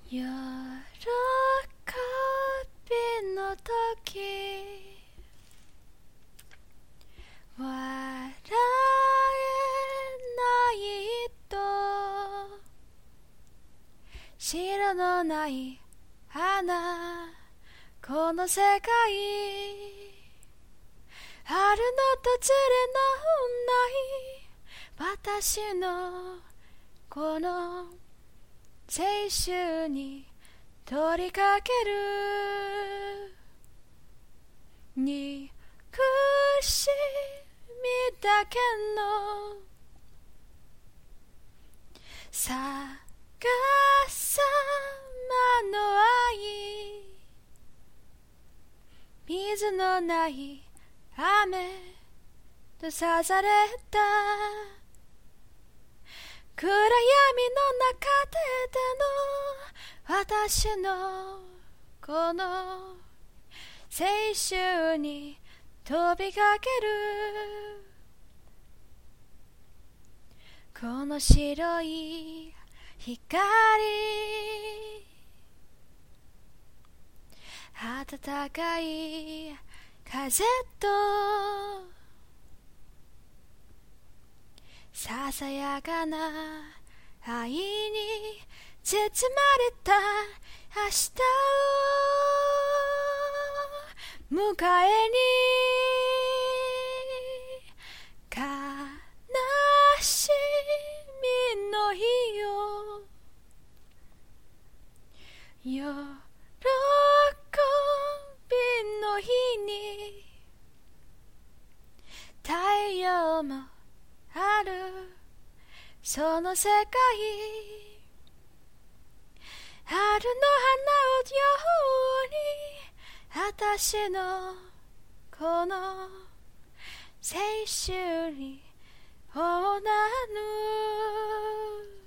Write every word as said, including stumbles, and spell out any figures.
喜びの時笑えないと白のない花この世界春の訪れのない私のこの青春に取りかける憎しみだけの逆さまの愛水のない雨とさされた暗闇の中での私のこの青春に飛びかけるこの白い光暖かい風とささやかな愛に包まれた明日を迎えに悲しみの日を喜びの日に太陽もあるその世界春の花のように私のこの青春にほなぬ